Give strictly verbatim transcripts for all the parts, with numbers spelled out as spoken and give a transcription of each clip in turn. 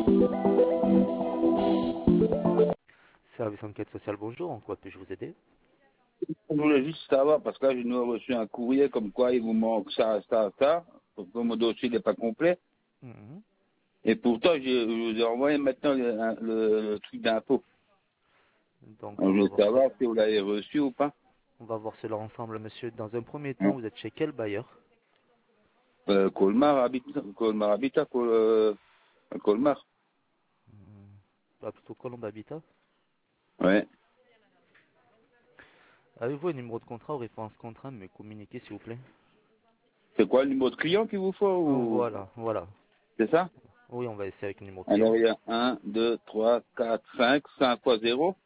Service enquête sociale, bonjour, en quoi puis-je vous aider? Je voulais juste savoir, parce que là, j'ai reçu un courrier comme quoi il vous manque ça, ça, ça, parce que mon dossier n'est pas complet. Mhm. Et pourtant, j'ai- je vous ai envoyé maintenant le, le- le truc d'impôt. Donc, Alors, on je va voulais voir ce... savoir si vous l'avez reçu ou pas. on va voir cela ensemble, monsieur. Dans un premier temps, Hein. vous êtes chez quel bailleur? Euh, Colmar, Habitat, Colmar, Habitat, Col- euh, Colmar. Pas plutôt Colombe Habitat. Ouais. Avez-vous un numéro de contrat ou référence contrat, me communiquer, s'il vous plaît? C'est quoi le numéro de client qu'il vous faut ou... Voilà, voilà. C'est ça? Oui, on va essayer avec le numéro de Alors, client. il y a un, deux, trois, quatre, cinq, cinq fois zéro,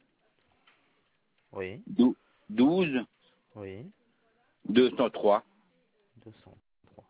Oui, douze, oui. deux cent trois. deux cent trois.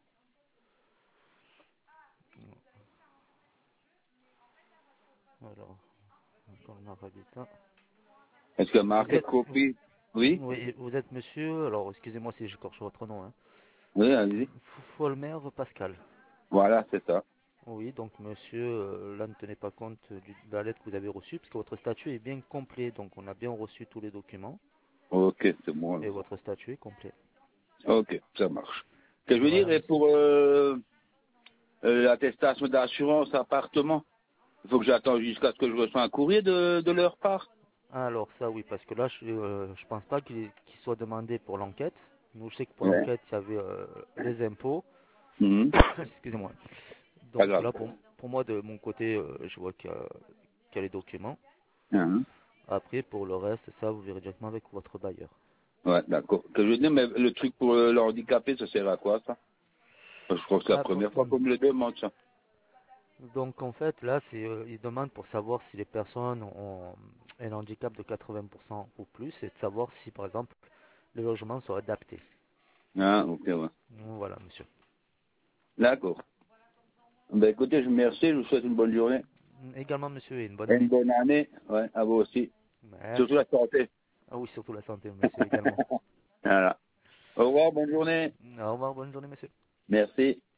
Alors, Colombe Habitat. Est-ce que Vous marqué êtes... copie? Oui? Oui, vous êtes monsieur... Alors, excusez-moi si j'écorche votre nom, hein. Oui, allez-y. Folmer Pascal. Voilà, c'est ça. Oui, donc monsieur, euh, là ne tenez pas compte du- de la lettre que vous avez reçue, puisque votre statut est bien complet, donc on a bien reçu tous les documents, Ok, c'est bon. et Alors. votre statut est complet. Ok, ça marche. Que je veux Voilà, dire, et monsieur. pour euh, euh, l'attestation d'assurance appartement, il faut que j'attende jusqu'à ce que je reçoive un courrier de, de leur part. Alors ça oui, parce que là je, euh, je pense pas qu'il qu'il soit demandé pour l'enquête. Nous je sais que pour Ouais. l'enquête il y avait euh, les impôts. Mhm. Excusez-moi. Pas Donc grave. là pour, pour moi de mon côté euh, je vois qu'il y, a qu'il y a les documents. Mhm. Après pour le reste ça vous verrez directement avec votre bailleur. Ouais, d'accord. Que je veux dire, mais le truc pour euh, le handicapé, ça sert à quoi, ça? Parce que je crois que c'est la Ah, pour- première fois qu'on me le demande, ça. Donc en fait là c'est euh, il demande pour savoir si les personnes ont un handicap de quatre-vingts pour cent ou plus et de savoir si par exemple le logement serait adapté. Ah, ok, ouais. Voilà monsieur. D'accord. Ben écoutez, je vous remercie, je vous souhaite une bonne journée. Également monsieur et une bonne Et une année. bonne année, ouais, à vous aussi. Surtout Merci. la santé. Ah oui, surtout la santé monsieur également. Voilà. Au revoir, bonne journée. Au revoir, bonne journée monsieur. Merci.